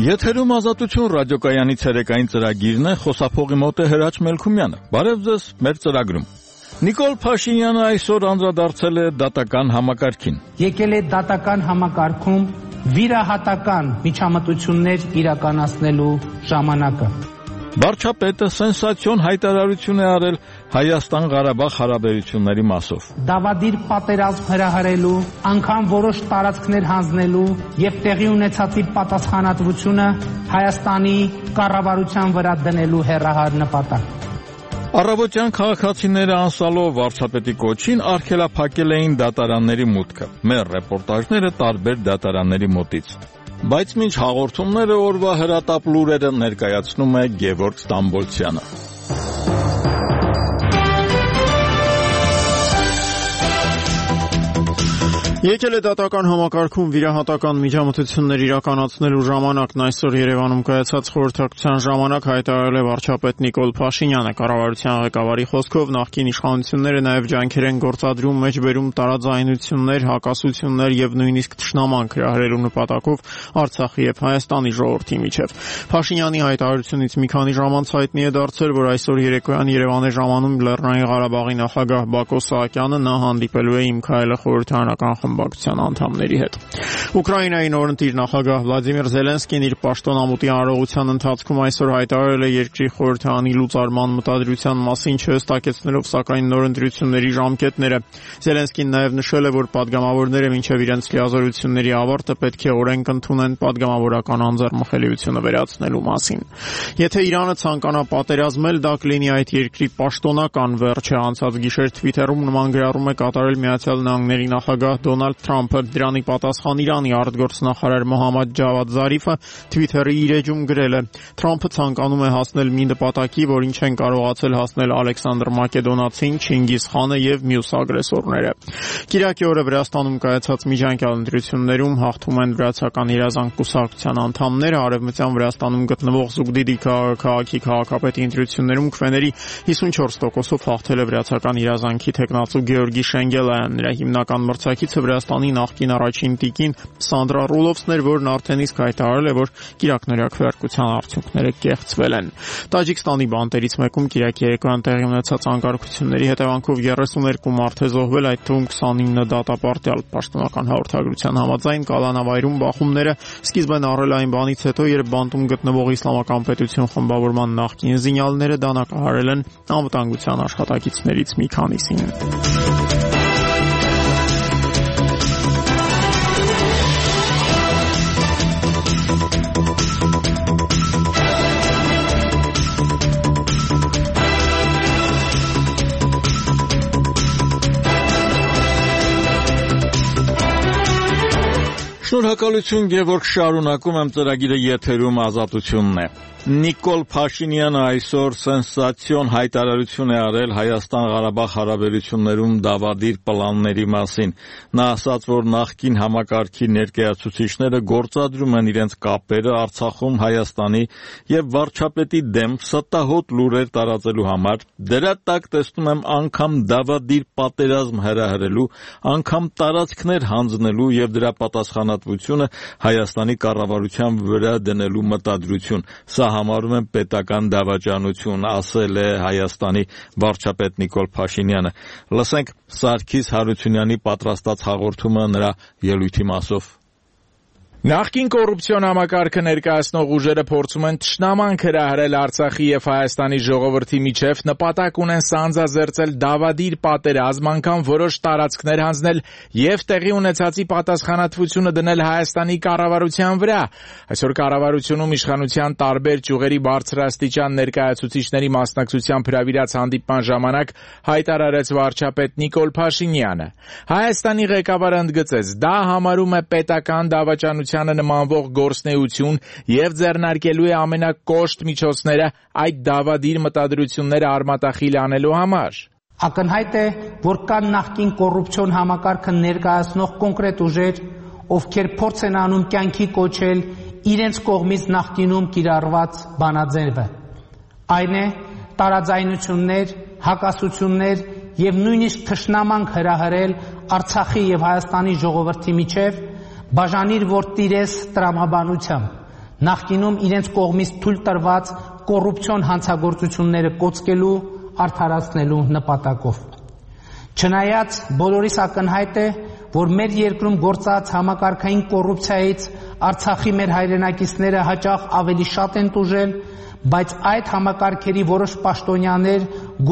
Եթերում ազատություն ռադիոկայանի ցերեկային ծրագիրն է, խոսափողի մոտ է Հրաչ Մելքումյանը։ Բարև ձեզ մեր ծրագրում։ Նիկոլ Փաշինյանը այսօր անդրադարձել է դատական համակարգին։ Եկել է դատական համակարգում վիրահատական միջամտություններ իրականացնելու ժամանակը։ Վարչապետը սենսացիոն հայտարարություն է արել Հայաստան-Ղարաբաղ հարաբերությունների մասով։ Դավադիր պատերազմ հրահրելու, անգամ որոշ տարածքներ հանձնելու եւ տեղի ունեցածի պատասխանատվությունը Հայաստանի կառավարության վրա դնելու հեռահար նպատակ։ Առավոտյան քաղաքացիները անսալով վարչապետի կոչին արգելափակել էին դատարանների մուտքը։ Մեր ռեպորտաժները տարբեր դատարանների մոտից։ Բայց մինչ հաղորդումները օրվա հրատապ լուրերը ներկայացնում է Գևորգ Ստամբոլցյանը։ Եկել է դատական համակարգում վիրահատական միջամտություններ իրականացնելու ժամանակն այսօր Երևանում կայացած խորհրդակցության ժամանակ հայտարարել է վարչապետ Նիկոլ Փաշինյանը։ Կառավարության ղեկավարի խոսքով նախկին իշխանությունները նաև ջանքեր են գործադրում մեջբերում տարաձայնություններ, հակասություններ եւ նույնիսկ թշնամանք հրահրելու նպատակով Արցախի եւ Հայաստանի ժողովրդի միջև։ Փաշինյանի հայտարարությունից մի քանի ժամ անց հայտնի է դարձել, որ այսօր երեկոյան Երևան է ժամանում Լեռնային Ղարաբաղի նախագահ Բակո Սահակյանը, նա հանդիպելու է Իմ Քայլը խորհրդարանական խմբակցության անդամների հետ։ Ուկրաինայի նորընտիր նախագահ Վլադիմիր Զելենսկին իր պաշտոնամուտի արարողության ընթացքում այսօր հայտարարել է երկրի խորհրդարանի լուծարման մտադրության մասին, չհստակեցնելով սակայն նորընտրությունների ժամկետները։ Զելենսկին նաև նշել է, որ падգամավորները մինչև իրենց լիազորությունների ավարտը պետք է օրենք ընդունեն падգամավորական անձեռմխելիությունը վերացնելու մասին։ Եթե Իրանը ցանկանա պատերազմել, դա կլինի այդ երկրի պաշտոնական վերջը։ Անցած գիշեր Թվիթերում նման գրառում է կատարել Միացյալ Նահանգների նախագահ Դոնալդ Թրամփը։ Դրանի պատասխան Իրանի արտգործնախարար Մոհամմադ Ջավադ Զարիֆը Թվիթերի իր էջում գրել է. Թրամփը ցանկանում է հասնել մի նպատակի, որին չեն կարողացել հասնել Ալեքսանդր Մակեդոնացին, Չինգիզ խանը եւ մյուս ագրեսորները։ Կիրակի օրը Վրաստանում կայացած միջանկյալ ընտրություններում հաղթում են վրացական երազանք կուսակցության անդամները։ Արևմտյան Վրաստանում գտնվող Զուգդիդի քաղաքի քաղաքապետի ընտրություններում քվեների 54%-ով հաղթել է վրացական երազանքի թեկնածու Գեորգի Շենգելյան։ Նրա հիմնական մրցակիցը Վրաստանի նախկին առաջին տիկին Սանդրա Ռուլովսն էր, որն արդեն իսկ հայտարարել է, որ կիրակնօրյա քվեարկության արդյունքները կեղծվել են։ Տաջիկստանի բանտերից մեկում կիրակի երեկոյան տեղի ունեցած անկարգությունների հետևանքով 32 մարդ է զոհվել, այդ թվում 29 դատապարտյալ։ Պաշտոնական հաղորդագրության համաձայն կալանավայրում բախումները սկիզբ են առել այն բանից հետո, երբ բանտում գտնվող Իսլամական պետություն խմբավորման նախկին զինյալները դանակահարել են անվտանգության աշխատակիցներից մի քանիսին։ Շնորհակալություն Գևորգ, շարունակում եմ ծրագիրը եթերում ազատությունն է։ Նիկոլ Փաշինյանը այսօր սենսացիոն հայտարարություն է արել Հայաստան-Ղարաբաղ հարաբերություններում դավադիր պլանների մասին։ Նա ասաց, որ նախկին համակարգի ներկայացուցիչները գործադրում են իրենց կապերը Արցախում Հայաստանի եւ վարչապետի դեմ ստահոդ լուրեր տարածելու համար։ Դրա տակ տեսնում եմ անգամ դավադիր պատերազմ հրահրելու, անգամ տարածքներ հանձնելու եւ դրա պատասխանատվությունը Հայաստանի կառավարության վրա դնելու մտադրություն։ Սա համարում են պետական դավաճանություն, ասել է Հայաստանի վարչապետ Նիկոլ Փաշինյանը։ Լսենք Սարգիս Հարությունյանի պատրաստած հաղորդումը նրա ելույթի մասով։ Նախկին կոռուպցիոն համակարգը ներկայացնող ուժերը փորձում են թշնամանք հրահրել Արցախի եւ Հայաստանի ժողովրդի միջև, նպատակ ունեն սանձազերծել դավադիր պատերազմ, անգամ որոշ տարածքներ հանձնել եւ տեղի ունեցածի պատասխանատվությունը դնել Հայաստանի կառավարության վրա։ Այսօր կառավարությունում իշխանության տարբեր ճյուղերի բարձրաստիճան ներկայացուցիչների մասնակցությամբ հրավիրած հանդիպման ժամանակ հայտարարեց վարչապետ Նիկոլ Փաշինյանը։ Հայաստանի ղեկավարը ընդգծեց, դա համարում է պետական դավաճանություն նմանվող գործնեություն եւ ձեռնարկելու է ամենակոշտ միջոցները այդ դավադիր մտադրությունները արմատախիլ անելու համար։ Ակնհայտ է, որ կան նախկին կոռուպցիոն համակարգը ներկայացնող կոնկրետ ուժեր, ովքեր փորձ են անում կյանքի կոչել իրենց կողմից նախկինում կիրառված բանաձևը։ Այն է տարաձայնություններ, հակասություններ եւ նույնիսկ թշնամանք հրահրել Արցախի եւ Հայաստանի ժողովրդի միջև բաժանիր որ տիրես տրամաբանությամբ, նախկինում իրենց կողմից թույլ տրված կոռուպցիոն հանցագործությունները կոծկելու, արդարացնելու նպատակով։ Չնայած բոլորիս ակնհայտ է, որ մեր երկրում գործած համակարգային կոռուպցիայից Արցախի մեր հայրենակիցները հաճախ ավելի շատ են տուժել, բայց այդ համակարգերի որոշ պաշտոնյաներ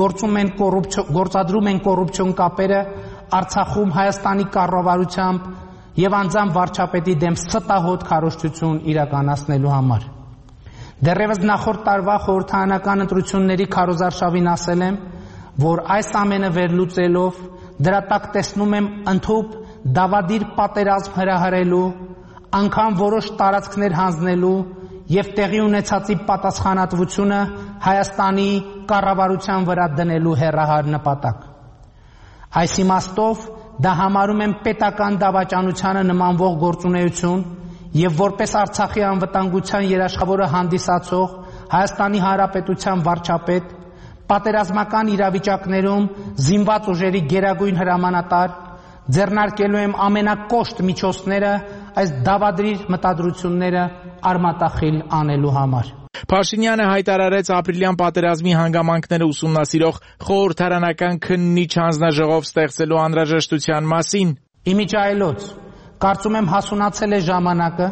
գործադրում են կոռուպցիոն կապերը Արցախում Հայաստանի կառավարությամբ եւ անձամբ վարչապետի դեմ ստահոդ քարոզչություն իրականացնելու համար։ Դեռևս նախորդ տարվա խորհրդարանական ընտրությունների քարոզարշավին ասել եմ, որ այս ամենը վերլուծելով դրա տակ տեսնում եմ ընդհուպ դավադիր պատերազմ հրահրելու, անգամ որոշ տարածքներ հանձնելու եւ տեղի ունեցածի պատասխանատվությունը Հայաստանի կառավարության վրա դնելու հեռահար նպատակ։ Այս իմաստով դա համարում եմ պետական դավաճանությանը նմանվող գործունեություն եւ որպես Արցախի անվտանգության երաշխավորը հանդիսացող Հայաստանի Հանրապետության վարչապետ պատերազմական իրավիճակներում զինված ուժերի գերագույն հրամանատար ձեռնարկելու եմ ամենակոշտ միջոցները այս դավադրիր մտադրությունները արմատախիլ անելու համար։ Փաշինյանը հայտարարեց ապրիլյան պատերազմի հանգամանքները ուսումնասիրող խորհրդարանական քննիչ հանձնաժողով ստեղծելու անհրաժեշտության մասին։ Իմիջայլոց, կարծում եմ հասունացել է ժամանակը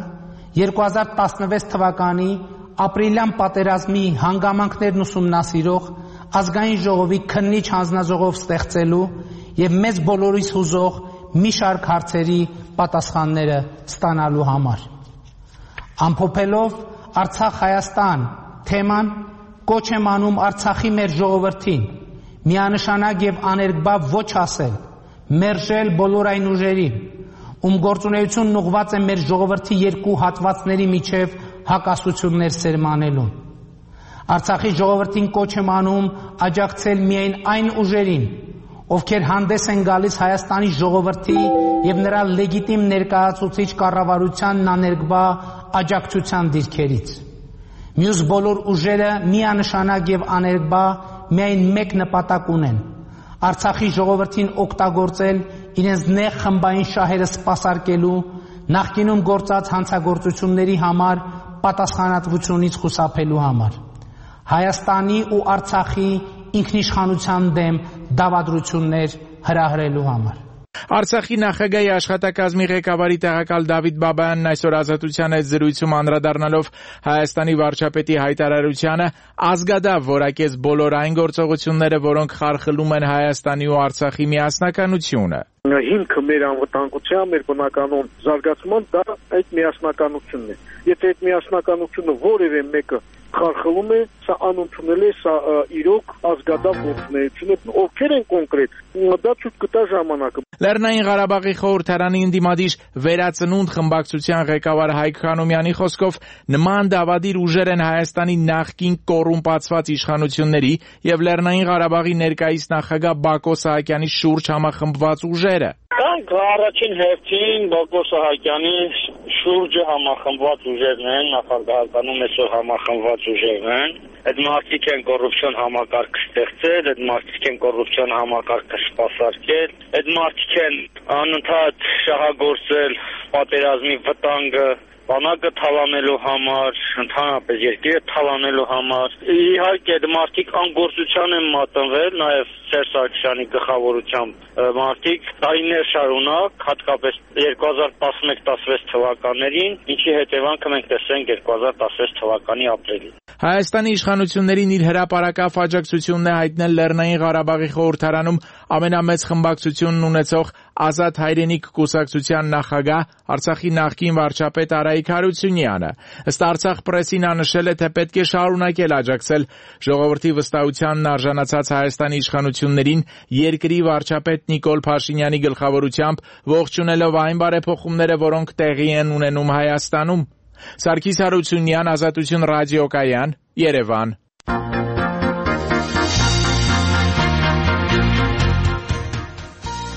2016 թվականի ապրիլյան պատերազմի հանգամանքներն ուսումնասիրող ազգային ժողովի քննիչ հանձնաժողով ստեղծելու եւ մեզ բոլորիս հուզող մի շարք հարցերի պատասխանները ստանալու համար։ Ամփոփելով Արցախ-Հայաստան թեման կոչ եմ անում Արցախի մեր ժողովրդին միանշանակ եւ աներկբա ոչ ասել, մերժել բոլոր այն ուժերին, ում գործունեությունն ուղղված է մեր ժողովրդի երկու հատվածների միջև հակասություններ սերմանելուն։ Արցախի ժողովրդին կոչ եմ անում աջակցել միայն այն ուժերին, ովքեր հանդես են գալիս Հայաստանի ժողովրդի եւ նրա լեգիտիմ ներկայացուցիչ կառավարությանն աներկբա աջակցության դիրքերից։ Մյուս բոլոր ուժերը միանշանակ եւ աներկբա միայն մեկ նպատակ ունեն՝ Արցախի ժողովրդին օգտագործել իրենց նեղ խմբային շահերը սպասարկելու, նախկինում գործած հանցագործությունների համար պատասխանատվությունից խուսափելու համար։ Հայաստանի ու Արցախի ինքնիշխանության դեմ դավադրություններ հրահրելու համար։ Արցախի նախագահի աշխատակազմի ղեկավարի տեղակալ Դավիթ Բաբայանն այսօր Ազատության հետ զրույցում անդրադառնալով Հայաստանի վարչապետի հայտարարությանը ազգադավ որակեց բոլոր այն գործողությունները, որոնք խարխլում են Հայաստանի ու Արցախի միասնականությունը։ Հիմքը մեր անվտանգության, մեր բնականոն զարգացման դա այդ միասնականությունն է։ Եթե այդ միասնականությունը որևէ մեկը խարխլում է, սա անընդունել է, սա իրոք ազգադավ գործունեություն է, ովքեր են կոնկրետ, դա ցույց կտա ժամանակը։ Լեռնային Ղարաբաղի խորհրդարանի ընդդիմադիր Վերածնունդ խմբակցության ղեկավար Հայկ Խանոմյանի խոսքով նման դավադիր ուժեր են Հայաստանի նախկին կոռումպացված իշխանությունների եւ Լեռնային Ղարաբաղի ներկայիս նախագահ Բակո Սահակյանի շուրջ համախմբված ուժերը։ Կանք առաջին հերթին Բակո Սահակյանի շուրջը համախմբված ուժերն են, նախագահականում այսօր համախմբված ուժերն են։ Այդ մարդիկ են կոռուպցիոն համակարգ ստեղծել, այդ մարդիկ են կոռուպցիոն համակարգը սպասարկել, այդ մարդիկ են անընդհատ շահագործել պատերազմի վտանգը բանակը թալանելու համար, ընդհանրապես երկիրը թալանելու համար։ Իհարկե այդ մարդիկ անգործության են մատնվել, նաև Սերժ Սարգսյանի գլխավորությամբ մարդիկ տարիներ շարունակ, հատկապես 2011-16 թվականներին, ինչի հետևանքը մենք տեսենք 2016 թվականի ապրիլին։ Հայաստանի իշխանություններին իր հրապարակավ աջակցությունն է հայտնել Լեռնային Ղարաբաղի խորհրդարանում ամենամեծ խմբակցությունն ունեցող Ազատ հայրենիք կուսակցության նախագահ Արցախի նախկին վարչապետ Արայիկ Հարությունյանը։ Ըստ Արցախ պրեսին նա նշել է, թե պետք է շարունակել աջակցել ժողովրդի վստահությանն արժանացած Հայաստանի իշխանություններին երկրի վարչապետ Նիկոլ Փաշինյանի գլխավորությամբ, ողջունելով այն բարեփոխումները, որոնք տեղի են ունենում Հայաստանում։ Սարգիս Հարությունյան, Ազատություն ռադիոկայան, Երևան։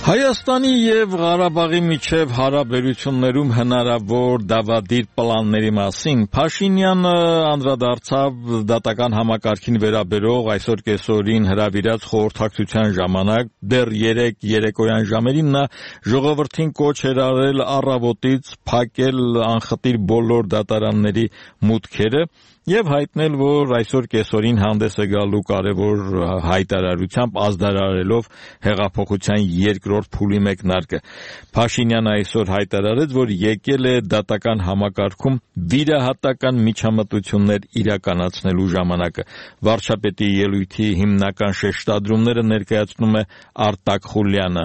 Հայաստանի եւ Ղարաբաղի միջև հարաբերություններում հնարավոր դավադիր պլանների մասին Փաշինյանը անդրադարձավ դատական համակարգին վերաբերող այսօր կեսօրին հրավիրած խորհրդակցության ժամանակ դեռ 3 երեկոյան ժամերին նա ժողովրդին կոչ էր արել առավոտից փակել անխտիր բոլոր դատարանների մուտքերը եւ հայտնել, որ այսօր կեսօրին հանդես է գալու կարևոր հայտարարությամբ ազդարարելով հեղափոխության երկրորդ փուլի մեկնարկը։ Փաշինյանը այսօր հայտարարեց, որ եկել է դատական համակարգում վիրահատական միջամտություններ իրականացնելու ժամանակը։ Վարչապետի ելույթի հիմնական շեշտադրումները ներկայացնում է Արտակ Խուլյանը։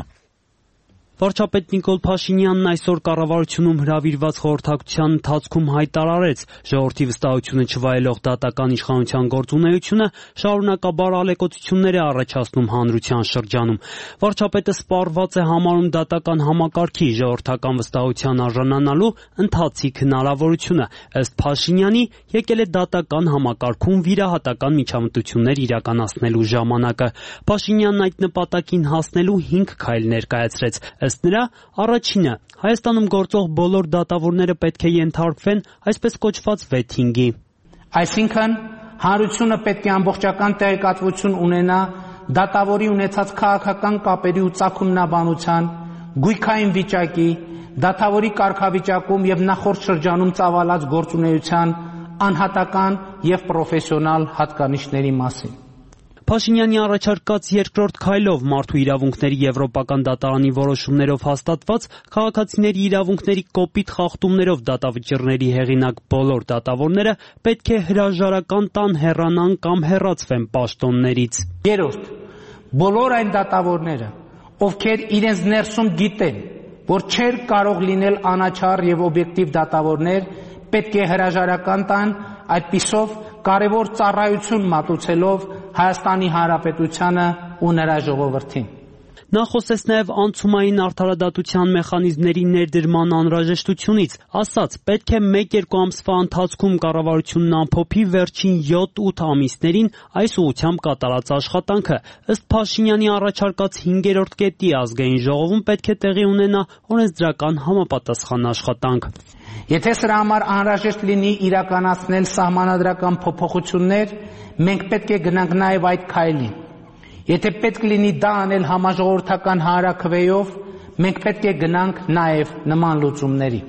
Վարչապետ Նիկոլ Փաշինյանն այսօր կառավարությունում հրավիրված խորհրդակցության ընթացքում հայտարարեց, ժողովրդի վստահությունը չվայելող դատական իշխանության գործունեությունը շարունակաբար ալեկոծություններ է առաջացնում հանրության շրջանում։ Վարչապետը սպառված է համարում դատական համակարգի ժողովրդական վստահության արժանանալու ընթացիկ հնարավորությունը։ Ըստ Փաշինյանի, եկել է դատական համակարգում վիրահատական միջամտություններ իրականացնելու ժամանակը։ Փաշինյանն այդ նպատակին հասնելու 5 քայլ ներկայացրեց։ Ըստ նրա, առաջինը, Հայաստանում գործող բոլոր դատավորները պետք է ենթարկվեն այսպես կոչված վեթինգի։ Այսինքն, հանրությունը պետք է ամբողջական տեղեկատվություն ունենա դատավորի ունեցած քաղաքական կապերի ու ծագումնաբանության, գույքային վիճակի, դատավորի կարգավիճակում եւ նախորդ շրջանում ծավալած գործունեության անհատական եւ պրոֆեսիոնալ հատկանիշների մասին։ Փաշինյանի առաջարկած երկրորդ քայլով մարդու իրավունքների եվրոպական դատարանի որոշումներով հաստատված քաղաքացիների իրավունքների կոպիտ խախտումներով դատավճիռների հեղինակ բոլոր դատավորները պետք է հրաժարական տան, հեռանան կամ հեռացվեն պաշտոններից։ Երրորդ, բոլոր այն դատավորները, ովքեր իրենց ներսում գիտեն, որ չէր կարող լինել անաչառ եւ օբյեկտիվ դատավորներ, պետք է հրաժարական տան, այդպիսով կարևոր ծառայություն մատուցելով Հայաստանի Հանրապետությանը ու նրա ժողովրդին։ Նա խոսեց նաև անցումային արդարադատության մեխանիզմների ներդրման անհրաժեշտությունից, ասաց, պետք է 1-2 ամսվա ընթացքում կառավարությունն ամփոփի վերջին 7-8 ամիսներին այս ուղղությամբ կատարած աշխատանքը։ Ըստ Փաշինյանի առաջարկած 5-րդ կետի ազգային ժողովում պետք է տեղի ունենա օրենսդրական համապատասխան աշխատանք։ Եթե սրա համար անհրաժեշտ լինի իրականացնել սահմանադրական փոփոխություններ, մենք պետք է գնանք նաև այդ քայլին։ Եթե պետք լինի դա անել համաժողովրդական հանրաքվեով, մենք պետք է գնանք նաև նման լուծումների։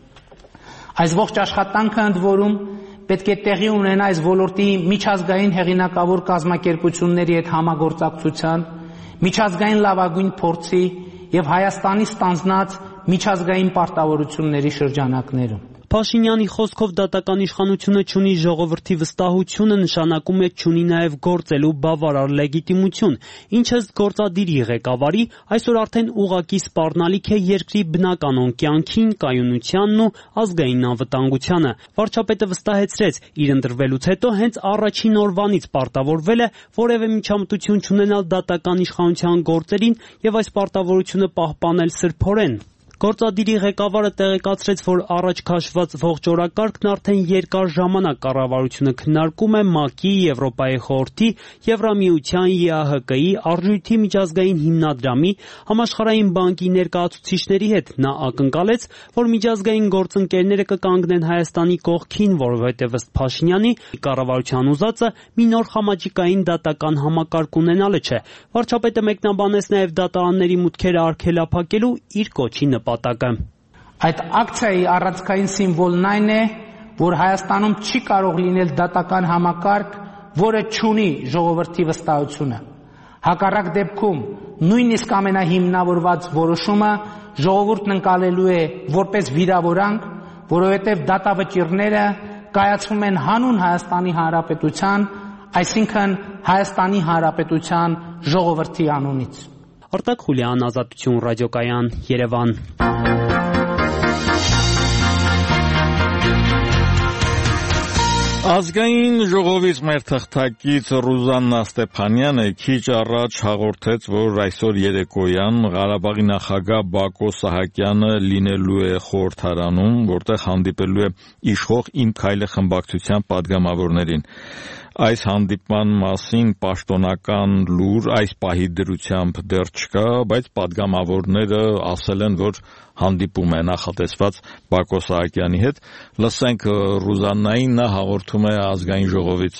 Այս ողջ աշխատանքը ընդ որում պետք է տեղի ունենա այս ոլորտի միջազգային հեղինակավոր կազմակերպությունների հետ համագործակցության, միջազգային լավագույն փորձի եւ Հայաստանի ստանձնած միջազգային պարտավորությունների շրջանակներում։ Փաշինյանի խոսքով դատական իշխանությունը չունի ժողովրդի վստահությունը, նշանակում է չունի նաև գործելու բավարար լեգիտիմություն, ինչը գործադիրի ղեկավարի այսօր արդեն ուղղակի սպառնալիք է երկրի բնականon կյանքին, կայունությանն ու ազգային անվտանգությանը։ Վարչապետը վստահեցրեց, իր ընտրվելուց հետո հենց առաջին օրվանից պարտավորվել է որևէ միջամտություն չունենալ դատական իշխանության գործերին եւ այս պարտավորությունը պահպանել սրբորեն։ Գործադիրի ղեկավարը տեղեկացրեց, որ առաջ քաշված ողջ օրակարգն արդեն երկար ժամանակ կառավարությունը քննարկում է ՄԱԿ-ի, Եվրոպայի խորհրդի, Եվրամիության, ԵԱՀԿ-ի, Արժույթի միջազգային հիմնադրամի, Համաշխարհային բանկի ներկայացուցիչների հետ։ Նա ակնկալեց, որ միջազգային գործընկերները կկանգնեն Հայաստանի կողքին, որովհետև ըստ Փաշինյանի կառավարության ուզածը մի նոր խամաճիկային դատական համակարգ ունենալը չէ։ Վարչապետը մեկնաբանեց նաև դատարանների մուտքերը արգելափակելու իր կոչի նպատակը։ Այդ ակցիայի առանցքային սիմվոլն այն է, որ Հայաստանում չի կարող լինել դատական համակարգ, որը չունի ժողովրդի վստահությունը։ Հակառակ դեպքում նույնիսկ ամենահիմնավորված որոշումը ժողովուրդն ընկալելու է որպես վիրավորանք, որովհետև դատավճիռները կայացվում են հանուն Հայաստանի Հանրապետության, այսինքն Հայաստանի Հանրապետության ժողովրդի անունից։ Արտակ Խուլյան, Ազատություն ռադիոկայան, Երևան։ Ազգային ժողովից մեր թղթակից Ռուզաննա Ստեփանյանը քիչ առաջ հաղորդեց, որ այսօր երեկոյան Ղարաբաղի նախագահ Բակո Սահակյանը լինելու է խորհրդարանում, որտեղ հանդիպելու է իշխող «Իմ քայլը» խմբակցության падգամավորներին։ Այս հանդիպման մասին պաշտոնական լուր այս պահի դրությամբ դեռ չկա, բայց падգամավորները ասել են, որ հանդիպում է նախատեսված Բակո Սահակյանի հետ։ Լսենք Ռուզաննային, նա հաղորդում է ազգային ժողովից։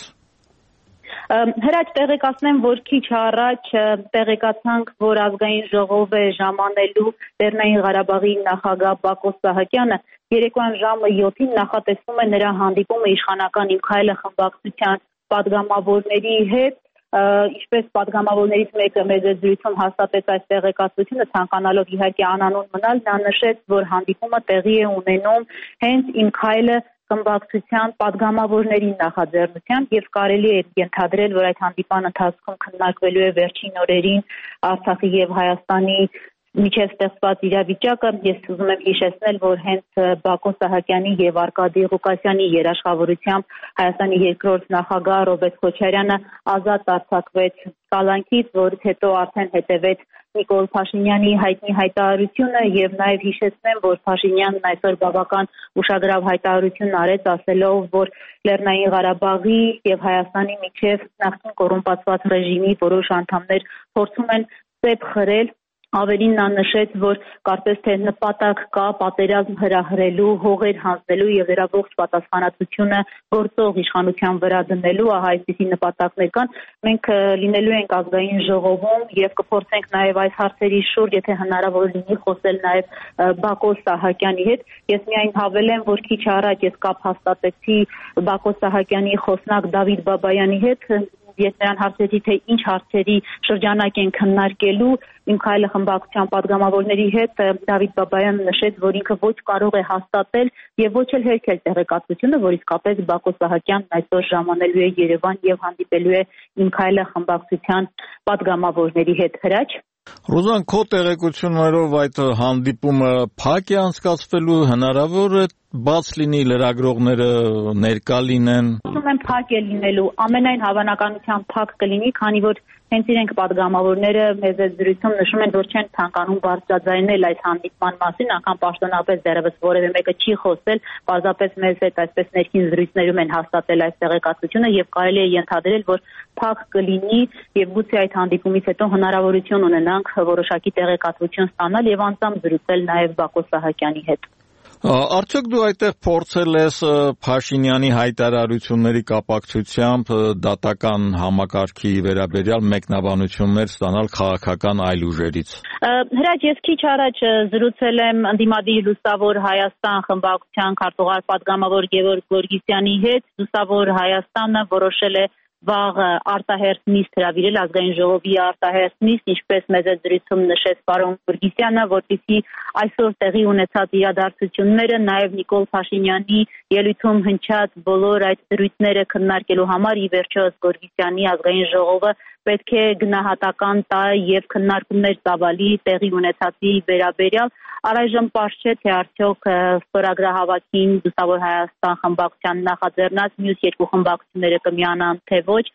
Հրաչ տեղեկացնեմ, որ քիչ առաջ տեղեկացանք, որ ազգային ժողով է ժամանելու Լեռնային Ղարաբաղի նախագահ Բակո Սահակյանը երեկոյան ժամը 7-ին նախատեսվում է նրա հանդիպումը իշխանական «Իմ քայլը» խմբակցության падգամավորների հետ, ինչպես падգամավորներից մեկը մեծ զրույցում հաստատեց այս տեղեկատվությունը, ցանկանալով իհարկե անանուն մնալ, նա նշեց, որ հանդիպումը տեղի է ունենում հենց «Իմ քայլը» խմբակցության падգամավորների նախաձեռնությամբ եւ կարելի է ենթադրել, որ այդ հանդիպան ընթացքում քննարկվելու է վերջին օրերին Արցախի եւ Հայաստանի միջև ստեղծված իրավիճակը։ Ես ուզում եմ հիշեցնել, որ հենց Բակո Սահակյանի եւ Արկադի Ղուկասյանի երաշխավորությամբ Հայաստանի երկրորդ նախագահ Ռոբերտ Քոչարյանը ազատ արձակվեց կալանքից, որից հետո արդեն հետևեց Նիկոլ Փաշինյանի հայտնի հայտարարությունը եւ նաեւ հիշեցնեմ, որ Փաշինյանն այսօր բավական ուշագրավ հայտարարություն արեց, ասելով, որ Լեռնային Ղարաբաղի եւ Հայաստանի միջև նախկին կոռումպացված ռեժիմի որոշ անդամներ փորձում են ծեփ խրել։ Ավելին նա նշեց, որ կարծես թե նպատակ կա պատերազմ հրահրելու, հողեր հանձնելու եւ դրա ողջ պատասխանատվությունը գործող իշխանության վրա դնելու, ահա այսպիսի նպատակներ կան։ Մենք լինելու ենք ազգային ժողովում եւ կփորձենք նաեւ այս հարցերի շուրջ, եթե հնարավոր լինի, խոսել նաեւ Բակո Սահակյանի հետ։ Ես միայն հավելեմ, որ քիչ առաջ ես կապ հաստատեցի Բակո Սահակյանի խոսնակ Դավիթ Բաբայանի հետ, ես նրան հարցրեցի, թե ինչ հարցերի շրջանակ են քննարկելու «Իմ քայլը» խմբակցության падգամավորների հետ, Դավիթ Բաբայանը նշեց, որ ինքը ոչ կարող է հաստատել եւ ոչ էլ հերքել տեղեկատվությունը, որ իսկապես Բակո Սահակյանն այսօր ժամանելու է Երևան եւ հանդիպելու է «Իմ քայլը» խմբակցության падգամավորների հետ։ Հրաչ։ Ռուզան, քո տեղեկություններով այդ հանդիպումը փակ է անցկացվելու, հնարավոր է բաց լինի, լրագրողները ներկա լինեն։ Ասում եմ փակ է լինելու, ամենայն հավանականությամբ փակ կլինի, քանի որ հենց իրենք падգամավորները մեծ զրույցում նշում են, որ չեն ցանկանում բարձրաձայնել այս հանդիպման մասին, անգամ պաշտոնապես դեռևս որևէ մեկը չի խոսել, պարզապես մեզ հետ այսպես ներքին զրույցներում են հաստատել այս տեղեկատվությունը եւ կարելի է ենթադրել, որ փակ կլինի եւ գուցե այդ հանդիպումից հետո հնարավորություն ունենանք որոշակի տեղեկատվություն ստանալ եւ անձամբ զրուցել նաեւ Բակո Սահակյանի հետ։ Արդյոք դու այդտեղ փորձել ես Փաշինյանի հայտարարությունների կապակցությամբ դատական համակարգի վերաբերյալ մեկնաբանություններ ստանալ քաղաքական այլ ուժերից։ Հրաչ, ես քիչ առաջ զրուցել եմ ընդդիմադիր Լուսավոր Հայաստան խմբակցության քարտուղար падգամավոր Գևորգ Գորգիսյանի հետ։ Լուսավոր Հայաստանը որոշել է վաղ արտահերթ նիստ հրավիրել ազգային ժողովի արտահերթ նիստ, ինչպես մեծ զրույցում նշեց պարոն Գորգիսյանը, որպեսզի այսօր տեղի ունեցած իրադարձությունները, նաև Նիկոլ Փաշինյանի ելույթում հնչած բոլոր այդ զրույցները քննարկելու համար ի վերջո Գորգիսյանի ազգային ժողովը պետք է գնահատական տա եւ քննարկումներ ծավալի տեղի ունեցածի վերաբերյալ։ Առայժմ պարզ չէ, թե արդյոք ստորագրահավաքին Լուսավոր Հայաստան խմբակցության նախաձեռնած մյուս երկու խմբակցությունները կմիանան, թե ոչ։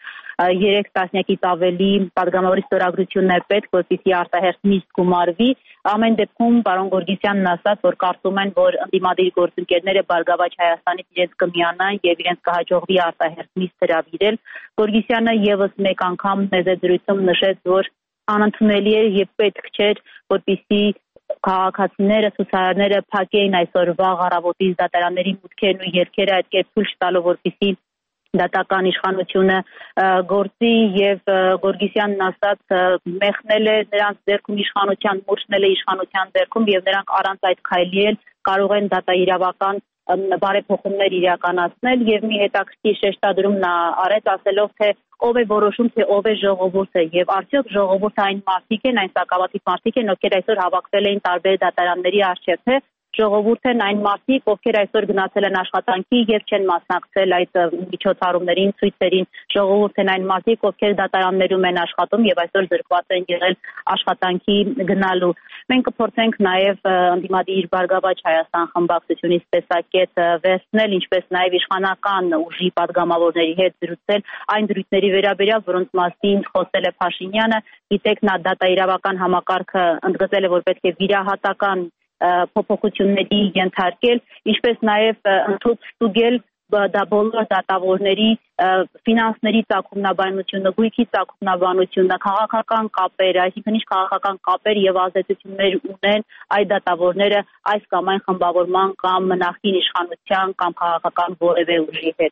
3 տասնյակից ավելի падգամավորի ստորագրությունն է պետք, որպեսզի արտահերթ նիստ գումարվի։ Ամեն դեպքում պարոն Գորգիսյանն ասաց, որ կարծում են, որ ընդդիմադիր գործընկերները Բարգավաճ Հայաստանից իրենց կմիանան եւ իրենց կհաջողվի արտահերթ նիստ հրավիրել։ Գորգիսյանը եւս մեկ անգամ մեծ զրույցում նշեց, որ անընդունելի է եւ պետք չէր, որպեսզի քաղաքացիները, ցուցարարները փակեին այսօր վաղ առավոտից դատարանների մուտքերն ու ելքերը, այդ կերպ ցույց տալով, որպեսզի դատական իշխանությունը գործի եւ Գորգիսյանն ասաց մեղնել է նրանց ձեռքում իշխանության, մուռցնել է իշխանության ձեռքում եւ նրանք առանց այդ քայլի էլ կարող են դատաիրավական բարեփոխումներ իրականացնել եւ մի հետաքրքիր շեշտադրում նա արեց ասելով թե ով է որոշում թե ով է ժողովուրդը եւ արդյոք ժողովուրդը այն մարդիկ են, այն սակավաթիվ մարդիկ են, ովքեր այսօր հավաքվել էին տարբեր դատարանների առջեւ, թե ժողովուրդ են այն մարդիկ, ովքեր այսօր գնացել են աշխատանքի եւ չեն մասնակցել այդ միջոցառումներին, ցույցերին, ժողովուրդ են այն մարդիկ, ովքեր դատարաններում են աշխատում եւ այսօր զրկված են եղել աշխատանքի գնալու։ Մենք կփորձենք նաեւ ընդդիմադիր Բարգավաճ Հայաստան խմբակցությունից տեսակետ վերցնել, ինչպես նաեւ իշխանական ուժի падգամավորների հետ զրուցել այն դրույթների վերաբերյալ, որոնց մասին խոսել է Փաշինյանը։ Գիտեք, նա դատաիրավական համակարգը ընդգծել է, որ պետք է վիրահատական փոփոխությունների ենթարկել, ինչպես նաև ընդհանուր ստուգել դա բոլոր դատավորների ֆինանսների ծագումնաբանությունը, գույքի ծագումնաբանությունը, քաղաքական կապեր, այսինքն ինչ քաղաքական կապեր եւ ազդեցություններ ունեն այդ դատավորները այս կամ այն խմբավորման կամ նախին իշխանության կամ քաղաքական որևէ ուժի հետ։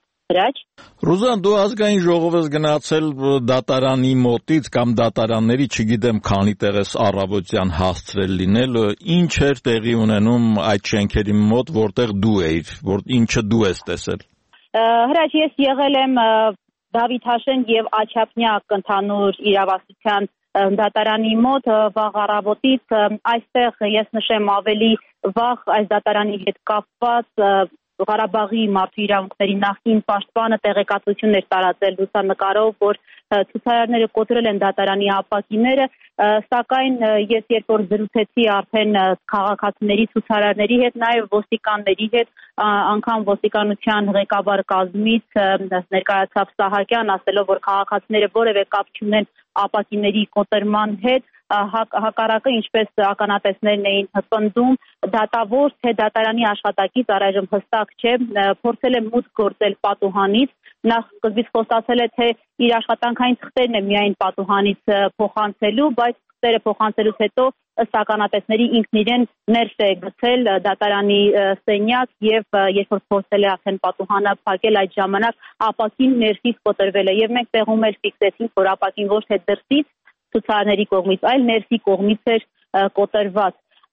Ռուզան, դու ազգային ժողով ես գնացել դատարանի մոտից կամ դատարանների, չգիտեմ քանի տեղ ես առավոտյան հասցրել լինել, ինչ էր տեղի ունենում այդ շենքերի մոտ, որտեղ դու էիր, ինչը դու ես տեսել։ Հրաչ, ես եղել եմ Դավիթաշեն եւ Աչափնյակ ընդհանուր իրավասության դատարանի մոտ վաղ առավոտից, այստեղ ես նշեմ ավելի վաղ այս դատարանի հետ կապված Ղարաբաղի մարդու իրավունքների նախկին պաշտպանը տեղեկատվություն էր տարածել լուսանկարով, որ ցուցարարները կոտրել են դատարանի ապակիները, սակայն ես երբ որ զրուցեցի արդեն քաղաքացիների ցուցարարների հետ, նաև ոստիկանների հետ, անգամ ոստիկանության ղեկավար կազմից ներկայացավ Սահակյան, ասելով, որ քաղաքացիները որևէ կապ չունեն ապակիների կոտրման հետ, հակառակը ինչպես ականատեսներն էին պնդում, դատավոր թե դատարանի աշխատակից առայժմ հստակ չէ, փորձել է մուտք գործել պատուհանից, նախ սկզբից խոստացել է, թե իր աշխատանքային թղթերն է միայն պատուհանից փոխանցելու, բայց թղթերը փոխանցելուց հետո ըստ ականատեսների ինքն իրեն ներս է գցել դատարանի սենյակ եւ երբ որ փորձել է արդեն պատուհանը փակել, այդ ժամանակ ապակին ներսից կոտրվել է եւ մենք տեղում էլ ֆիքսեցինք, որ ապակին ոչ թե դրսից ցուցարարների կողմից, այլ ներսի կողմից էր կոտրված։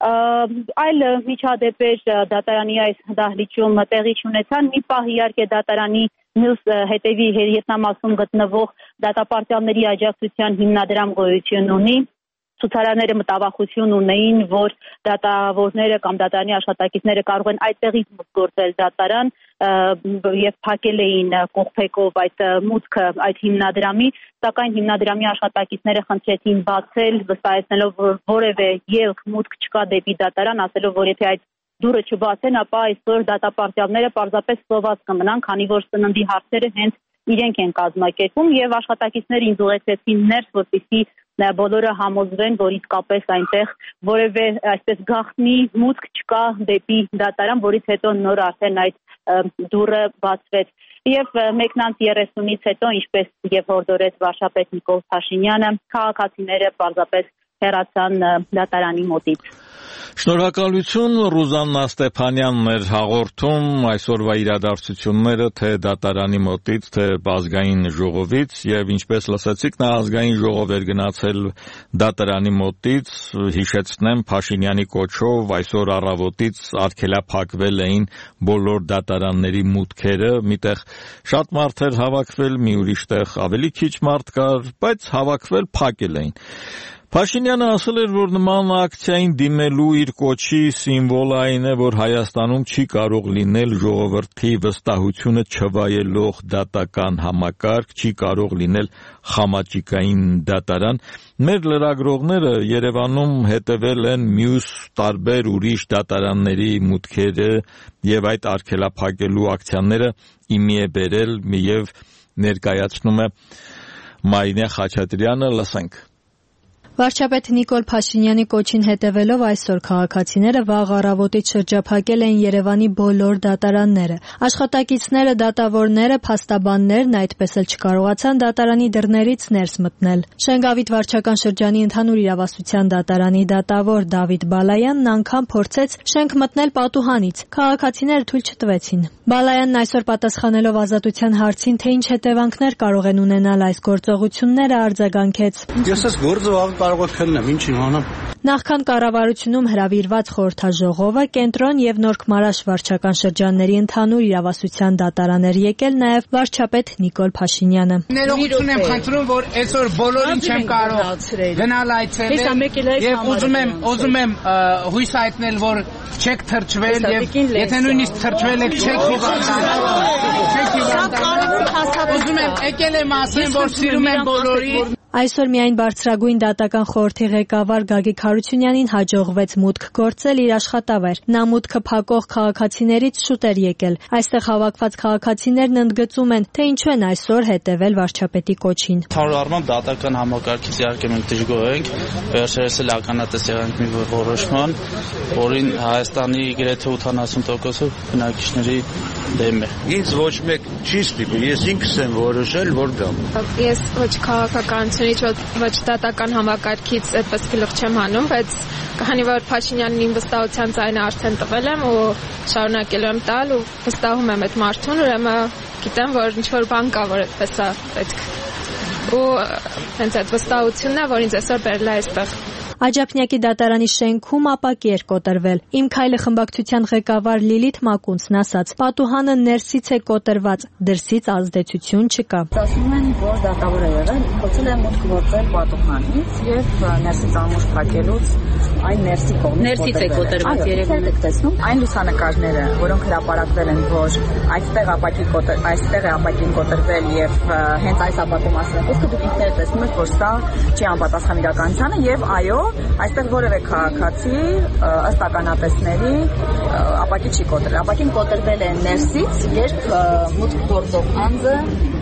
Այլ միջադեպեր դատարանի այս դահլիճում տեղի չունեցան, մի պահ իհարկե դատարանի մյուս հետևի ետնամասում գտնվող դատապարտյալների աջակցության հիմնադրամ գոյություն ունի։ Ցուցարարները մտավախություն ունեին, որ դատավորները կամ դատարանի աշխատակիցները կարող են այդտեղից մուտք գործել դատարան եւ փակել էին կողպեքով այդ մուտքը այդ հիմնադրամի, սակայն հիմնադրամի աշխատակիցները խնդրեցին բացել, վստահեցնելով, որ որևէ ելք մուտք չկա դեպի դատարան, ասելով, որ եթե այդ դուռը չբացեն, ապա այսօր դատապարտյալները պարզապես սոված կմնան, քանի որ սննդի հարցերը հենց իրենք են կազմակերպում եւ աշխատակիցները ինձ ուղեկցեցին ներս, որպեսզի բոլորը համոզվեն, որ իսկապես այնտեղ որևէ այսպես գաղտնի մուտք չկա դեպի դատարան, որից հետո նոր արդեն այդ դուռը բացվեց։ Եվ 1:30-ից հետո, ինչպես եւ հորդորեց վարչապետ Նիկոլ Փաշինյանը, քաղաքացիները պարզապես հեռացան դատարանի մոտից։ Շնորհակալություն, Ռուզաննա Ստեփանյանն էր հաղորդում այսօրվա իրադարձությունները թե դատարանի մոտից, թե ազգային ժողովից եւ ինչպես լսեցիք, նա ազգային ժողով էր գնացել դատարանի մոտից, հիշեցնեմ Փաշինյանի կոչով այսօր առավոտից արգելափակվել էին բոլոր դատարանների մուտքերը, միտեղ շատ մարդ էր հավաքվել, մի ուրիշ տեղ ավելի քիչ մարդ կար, բայց հավաքվել փակել էին։ Փաշինյանը ասել էր, որ նման ակցիային դիմելու իր կոչի սիմվոլը այն է, որ Հայաստանում չի կարող լինել ժողովրդի վստահությունը չվայելող դատական համակարգ, չի կարող լինել խամաճիկային դատարան։ Մեր լրագրողները Երևանում հետևել են մյուս տարբեր ուրիշ դատարանների մուտքերը եւ այդ արգելափակելու ակցիաները իմի է բերել եւ ներկայացնում է Մարինե Խաչատրյանը, լսենք։ Վարչապետ Նիկոլ Փաշինյանի կոչին հետևելով այսօր քաղաքացիները վաղ առավոտից շրջափակել էին Երևանի բոլոր դատարանները։ Աշխատակիցները, դատավորները, փաստաբաններն այդպես էլ չկարողացան դատարանի դռներից ներս մտնել։ Շենգավիթ վարչական շրջանի ընդհանուր իրավասության դատարանի դատավոր Դավիթ Բալայանն անգամ փորձեց շենք մտնել պատուհանից։ Քաղաքացիները թույլ չտվեցին։ Բալայանն այսօր պատասխանելով Ազատության հարցին, թե ինչ հետևանքներ կարող են ունենալ այս գործողությունները, արձագանքեց. Ես այս գործը կարող եք քննեմ, ինչ իմանամ։ Նախքան կառավարությունում հրավիրված խորհրդաժողովը կենտրոն եւ Նորք-Մարաշ վարչական շրջանների ընդհանուր իրավասության դատարան էր եկել նաեւ վարչապետ Նիկոլ Փաշինյանը։ Ներողություն եմ խնդրում, որ այսօր բոլորին չեմ կարող գնալ այցելել եւ ուզում եմ հույս հայտնել, որ չեք թրջվել եւ եթե նույնիսկ թրջվել եք չեք հիվանդանալ։ Ուզում եմ եկել եմ ասեմ, որ սիրում եմ բոլորին։ Այսօր միայն բարձրագույն դատական խորհրդի ղեկավար Գագիկ Հարությունյանին հաջողվեց մուտք գործել իր աշխատավայր։ Նա մուտքը փակող քաղաքացիներից շուտ էր եկել։ Այստեղ հավաքված քաղաքացիներն ընդգծում են, թե ինչու են այսօր հետևել վարչապետի կոչին։ Ընդհանուր առմամբ դատական համակարգից իհարկե մենք դժգոհ ենք, վերջերս էլ ականատես եղանք մի որոշման, որին Հայաստանի գրեթե 80%-ը բնակիչների դեմ է։ Ինձ ոչ մեկ չի ստիպում, ես ինքս եմ որոշել, որ գամ։ Ես ոչ քաղաքականությունից, ոչ դատական համակարգից այդպես գլուխ չեմ հանում, բայց քանի որ Փաշինյանին վստահության ձայնը արդեն տվել եմ ու շարունակելու եմ տալ ու վստահում եմ այդ մարդուն, ուրեմն գիտեմ, որ ինչ-որ բան կա, որ այդպես է պետք։ Ու հենց այդ վստահությունն է, որ ինձ այսօր բերել է այստեղ։ Աջափնյակի դատարանի շենքում ապակի էր կոտրվել։ Իմ քայլը խմբակցության ղեկավար Լիլիթ Մակունցն ասաց. «Պատուհանը ներսից է կոտրված, դրսից ազդեցություն չկա»։ Ասում են, որ դատավոր է եղել, փորձել է մուտք գործել պատուհանից եւ ներսից ամուր փակելուց այն ներսի կողմից։ Ներսից է կոտրված երևում եք տեսնում։ Այն լուսանկարները, որոնք հրապարակվել են, որ այստեղ է ապակին կոտրվել եւ հենց այս ապակում ասել, ոսկե դուք ինքներդ տեսնում եք, որ սա չի անպատասխան իրականությանը եւ այո, այստեղ որևէ քաղաքացի ըստ ականատեսների ապակի չի կոտրել։ Ապակին կոտրվել է ներսից, երբ մուտք գործող անձը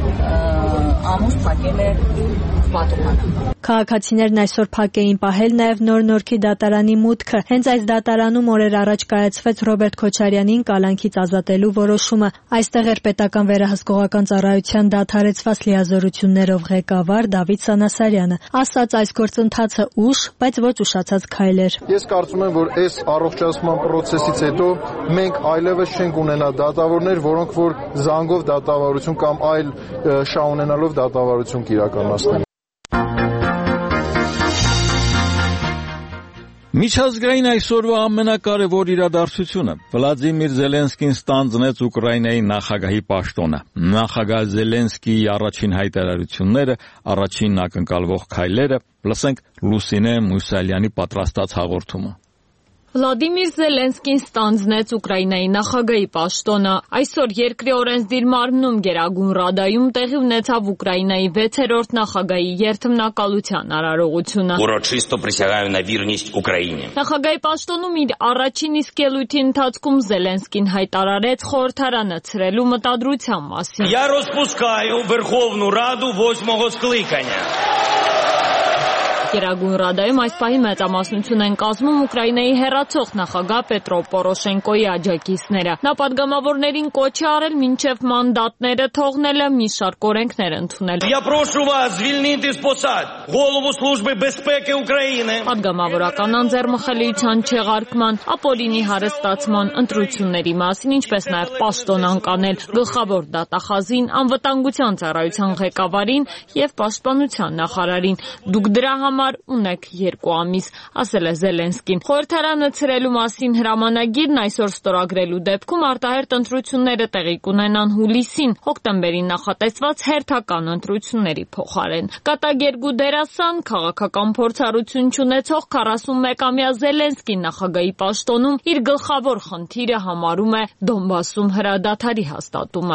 ամուր փակել է պատուհանը։ Քաղաքացիներն այսօր փակ էին պահել նաև Նոր-Նորքի դատարանի մուտքը։ Հենց այս դատարանում օրեր առաջ կայացվեց Ռոբերտ Քոչարյանին կալանքից ազատելու որոշումը։ Այստեղ էր պետական վերահսկողական ծառայության դադարեցված լիազորություններով ղեկավար Դավիթ Սանասարյանը։ Ասաց այս գործընթացը ուշ, բայց ոչ ուշացած քայլ էր։ Ես կարծում եմ, որ այս առողջացման process-ից հետո մենք այլևս չենք ունենա դատավորներ, որոնք որ զանգով դատավարություն կամ այլ շահ ունենալով դատավարություն կիրականացնեն։ Միջազգային այսօրվա ամենակարևոր իրադարձությունը Վլադիմիր Զելենսկին ստանձնեց Ուկրաինայի նախագահի պաշտոնը։ Նախագահ Զելենսկիի առաջին հայտարարությունները, առաջին ակնկալվող քայլերը, լսենք Լուսինե Մուսալյանի պատրաստած հաղորդումը։ Վլադիմիր Զելենսկին ստանձնեց Ուկրաինայի նախագահի պաշտոնը։ Այսօր երկրի օրենսդիր մարմնում Գերագույն Ռադայում տեղի ունեցավ Ուկրաինայի 6-րդ նախագահի երթմնակալության արարողությունը։ Урочисто присягаю на вірність Україні։ Նախագահի պաշտոնում իր առաջին իսկ ելույթի ընթացքում Զելենսկին հայտարարեց խորհրդարանը ցրելու մտադրության մասին։ Я розпускаю Верховну Раду 8-го скликання։ Գերագույն Ռադայում այս պահի մեծամասնություն են կազմում Ուկրաինայի հեռացող նախագահ Պետրո Պորոշենկոյի աջակիցները։ Նա պատգամավորներին կոչ է արել մինչև մանդատները թողնելը մի շարք օրենքներ ընդունել։ Я прошу вас звільнити з посад голову Служби безпеки України։ Պատգամավորական անձեռմխելիության չեղարկման, ապօրինի հարստացման, ընտրությունների մասին, ինչպես նաև պաշտոն անկանել գլխավոր դատախազին, անվտանգության ծառայության ղեկավարին եւ պաշտպանության նախարարին։ Դուք դրա համար ունեք 2 ամիս, ասել է Զելենսկին։ Խորհրդարանը ցրելու մասին հրամանագիրն այսօր ստորագրելու դեպքում արտահերթ ընտրությունները տեղի կունենան հուլիսին, հոկտեմբերին նախատեսված հերթական ընտրությունների փոխարեն։ Կատագերգու դերասան, քաղաքական փորձառություն չունեցող 41-ամյա Զելենսկին նախագահի պաշտոնում իր գլխավոր խնդիրը համարում է Դոնբասում հրադադարի հաստատումը։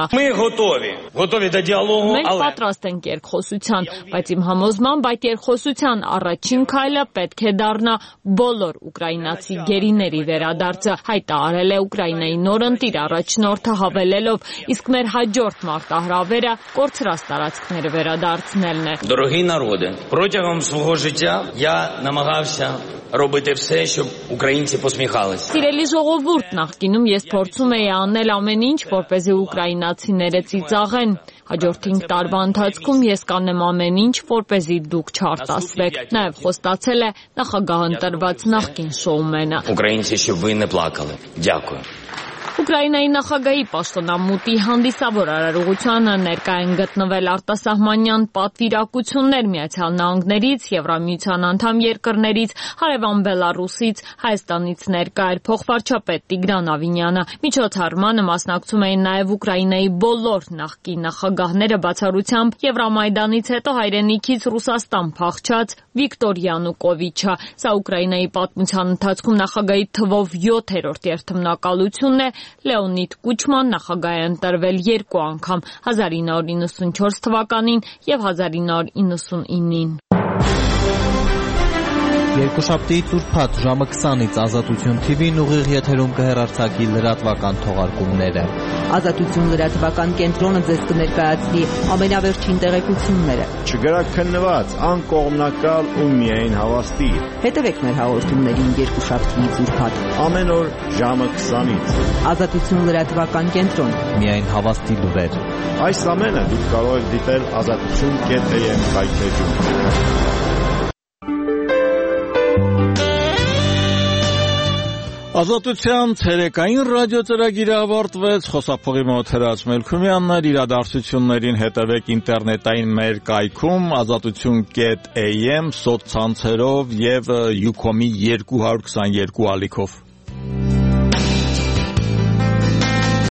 Մենք պատրաստ ենք երկխոսության, բայց իմ համոզմամբ այդ երկխոսության առաջին քայլը պետք է դառնա բոլոր ուկրաինացի գերիների վերադարձը, հայտարարել է Ուկրաինայի նոր ընտիր առաջնորդը հավելելով, իսկ մեր հաջորդ մարտահրավերը կորցրած տարածքները վերադարձնելն է։ Дорогі народи, протягом свого життя я намагався робити все, щоб українці посміхалися։ Սիրելի ժողովուրդ, նախկինում ես փորձում էի անել ամեն ինչ, որպեսզի ուկրաինացիները ծիծաղեն։ Հաջորդ 5 տարվա ընթացքում ես կանեմ ամեն ինչ, որպեսզի դուք չարտասվեք։ Նաև խոստացել է նախագահ ընտրված նախկին շոումենը։ Українці, щоб ви не плакали։ Дякую։ Ուկրաինայի նախագահի պաշտոնամուտի հանդիսավոր արարողությանը ներկա են գտնվել արտասահմանյան պատվիրակություններ Միացյալ Նահանգներից, Եվրամիության անդամ երկրներից, հարևան Բելարուսից, Հայաստանից ներկա էր փոխվարչապետ Տիգրան Ավինյանը։ Միջոցառմանը մասնակցում էին նաև Ուկրաինայի բոլոր նախկին նախագահները, բացառությամբ Եվրամայդանից հետո հայրենիքից Ռուսաստան փախչած Վիկտոր Յանուկովիչը։ Սա Ուկրաինայի պատմության ընթացքում նախագահի թվով 7-րդ երթմնակալությունն է։ Լեոնիդ Կուչման նախագահ է ընտրվել 2 անգամ՝ 1994 թվականին եւ 1999-ին։ Երկուշաբթի ուրբաթ ժամը 20-ից Ազատություն TV-ն ուղիղ եթերում կհեռարձակի լրատվական թողարկումները։ Ազատություն լրատվական կենտրոնը ձեզ կներկայացնի ամենավերջին տեղեկությունները։ Չգրաքննված, անկողմնակալ ու միայն հավաստի։ Հետևեք մեր հաղորդումներին երկուշաբթիից ուրբաթ ամեն օր ժամը 20-ից։ Ազատություն լրատվական կենտրոն, միայն հավաստի լուրեր։ Այս ամենը դուք կարող եք դիտել azatutun.am հայթեջում։ Ազատության ցերեկային ռադիոծրագիրը ավարտվեց։ Խոսափողի մոտ Հրաչ Մելքումյանն էր։ Իրադարձություններին հետևեք ինտերնետային մեր կայքում azatutun.am, սոցցանցերով եւ Ucom-ի 222 ալիքով։